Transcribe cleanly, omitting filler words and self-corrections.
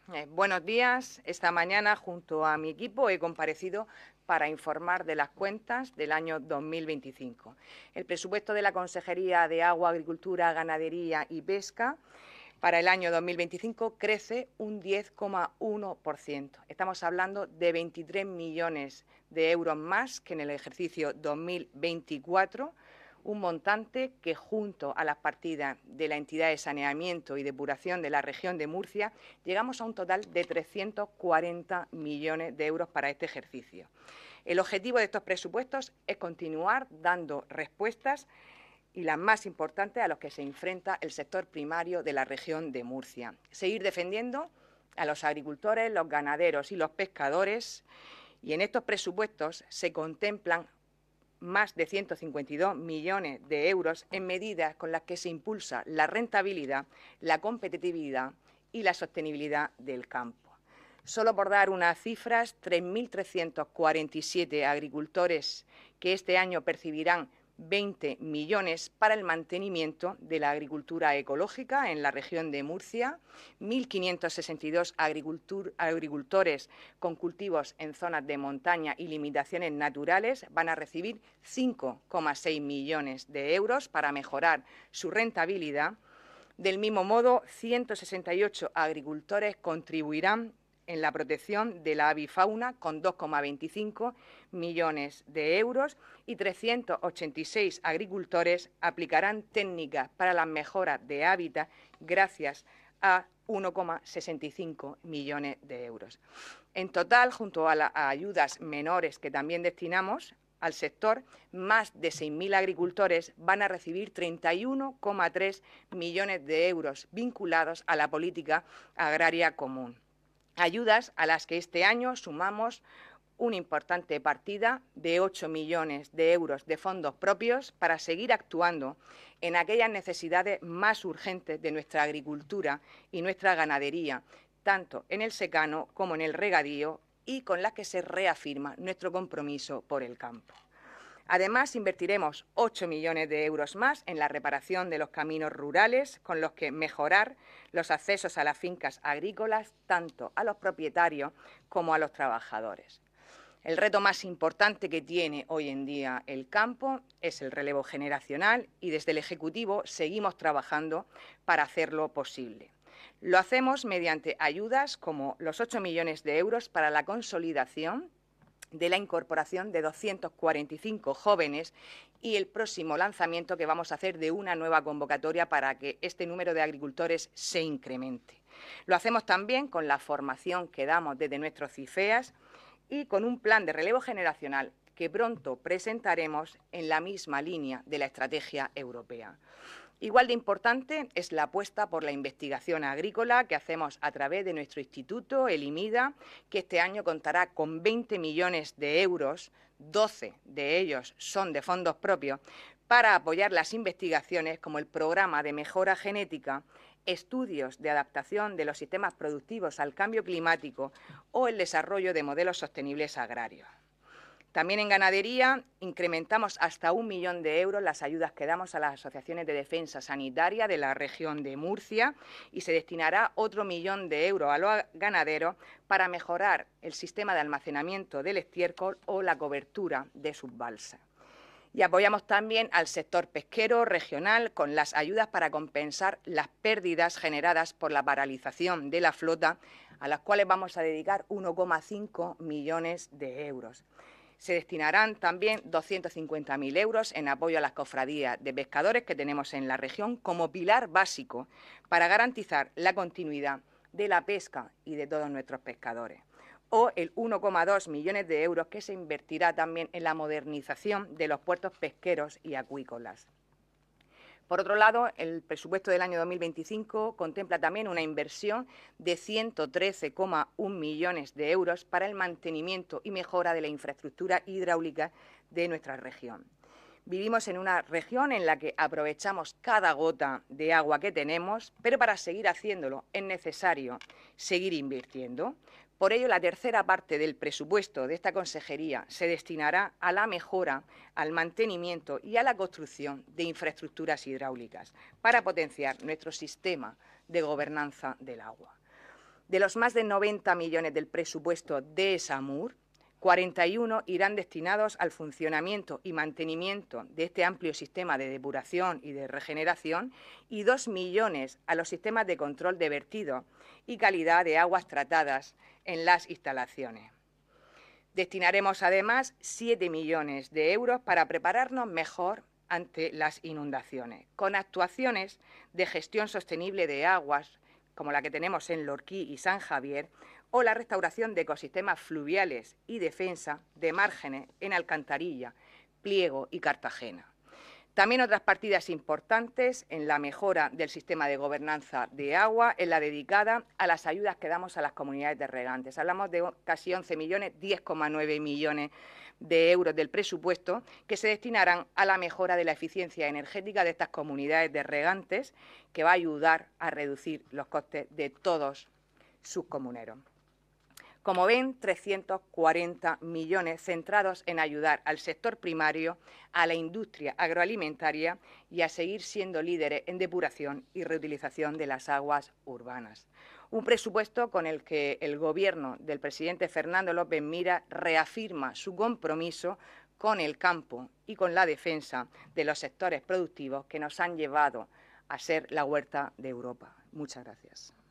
Buenos días. Esta mañana, junto a mi equipo, he comparecido para informar de las cuentas del año 2025. El presupuesto de la Consejería de Agua, Agricultura, Ganadería y Pesca para el año 2025 crece un 10,1%. Estamos hablando de 23 millones de euros más que en el ejercicio 2024, un montante que, junto a las partidas de la entidad de saneamiento y depuración de la región de Murcia, llegamos a un total de 340 millones de euros para este ejercicio. El objetivo de estos presupuestos es continuar dando respuestas y las más importantes a los que se enfrenta el sector primario de la región de Murcia. Seguir defendiendo a los agricultores, los ganaderos y los pescadores, y en estos presupuestos se contemplan más de 152 millones de euros en medidas con las que se impulsa la rentabilidad, la competitividad y la sostenibilidad del campo. Solo por dar unas cifras, 3.347 agricultores que este año percibirán 20 millones para el mantenimiento de la agricultura ecológica en la región de Murcia, 1.562 agricultores con cultivos en zonas de montaña y limitaciones naturales van a recibir 5,6 millones de euros para mejorar su rentabilidad. Del mismo modo, 168 agricultores contribuirán en la protección de la avifauna con 2,25 millones de euros y 386 agricultores aplicarán técnicas para la mejora de hábitat gracias a 1,65 millones de euros. En total, junto a las ayudas menores que también destinamos al sector, más de 6.000 agricultores van a recibir 31,3 millones de euros vinculados a la política agraria común. Ayudas a las que este año sumamos una importante partida de 8 millones de euros de fondos propios para seguir actuando en aquellas necesidades más urgentes de nuestra agricultura y nuestra ganadería, tanto en el secano como en el regadío, y con las que se reafirma nuestro compromiso por el campo. Además, invertiremos 8 millones de euros más en la reparación de los caminos rurales, con los que mejorar los accesos a las fincas agrícolas, tanto a los propietarios como a los trabajadores. El reto más importante que tiene hoy en día el campo es el relevo generacional y desde el Ejecutivo seguimos trabajando para hacerlo posible. Lo hacemos mediante ayudas como los 8 millones de euros para la consolidación de la incorporación de 245 jóvenes y el próximo lanzamiento que vamos a hacer de una nueva convocatoria para que este número de agricultores se incremente. Lo hacemos también con la formación que damos desde nuestros CIFEAS y con un plan de relevo generacional que pronto presentaremos en la misma línea de la estrategia europea. Igual de importante es la apuesta por la investigación agrícola que hacemos a través de nuestro instituto, el IMIDA, que este año contará con 20 millones de euros, 12 de ellos son de fondos propios, para apoyar las investigaciones como el programa de mejora genética, estudios de adaptación de los sistemas productivos al cambio climático o el desarrollo de modelos sostenibles agrarios. También en ganadería incrementamos hasta 1 millón de euros las ayudas que damos a las asociaciones de defensa sanitaria de la región de Murcia y se destinará otro 1 millón de euros a los ganaderos para mejorar el sistema de almacenamiento del estiércol o la cobertura de sus balsas. Y apoyamos también al sector pesquero regional con las ayudas para compensar las pérdidas generadas por la paralización de la flota, a las cuales vamos a dedicar 1,5 millones de euros. Se destinarán también 250.000 euros en apoyo a las cofradías de pescadores que tenemos en la región como pilar básico para garantizar la continuidad de la pesca y de todos nuestros pescadores. O el 1,2 millones de euros que se invertirá también en la modernización de los puertos pesqueros y acuícolas. Por otro lado, el presupuesto del año 2025 contempla también una inversión de 113,1 millones de euros para el mantenimiento y mejora de la infraestructura hidráulica de nuestra región. Vivimos en una región en la que aprovechamos cada gota de agua que tenemos, pero para seguir haciéndolo es necesario seguir invirtiendo. Por ello, la tercera parte del presupuesto de esta consejería se destinará a la mejora, al mantenimiento y a la construcción de infraestructuras hidráulicas para potenciar nuestro sistema de gobernanza del agua. De los más de 90 millones del presupuesto de SAMUR, 41 irán destinados al funcionamiento y mantenimiento de este amplio sistema de depuración y de regeneración y 2 millones a los sistemas de control de vertido y calidad de aguas tratadas en las instalaciones. Destinaremos además 7 millones de euros para prepararnos mejor ante las inundaciones, con actuaciones de gestión sostenible de aguas, como la que tenemos en Lorquí y San Javier, o la restauración de ecosistemas fluviales y defensa de márgenes en Alcantarilla, Pliego y Cartagena. También otras partidas importantes en la mejora del sistema de gobernanza de agua, en la dedicada a las ayudas que damos a las comunidades de regantes. Hablamos de casi 11 millones, 10,9 millones de euros del presupuesto que se destinarán a la mejora de la eficiencia energética de estas comunidades de regantes, que va a ayudar a reducir los costes de todos sus comuneros. Como ven, 340 millones centrados en ayudar al sector primario, a la industria agroalimentaria y a seguir siendo líderes en depuración y reutilización de las aguas urbanas. Un presupuesto con el que el Gobierno del presidente Fernando López Miras reafirma su compromiso con el campo y con la defensa de los sectores productivos que nos han llevado a ser la huerta de Europa. Muchas gracias.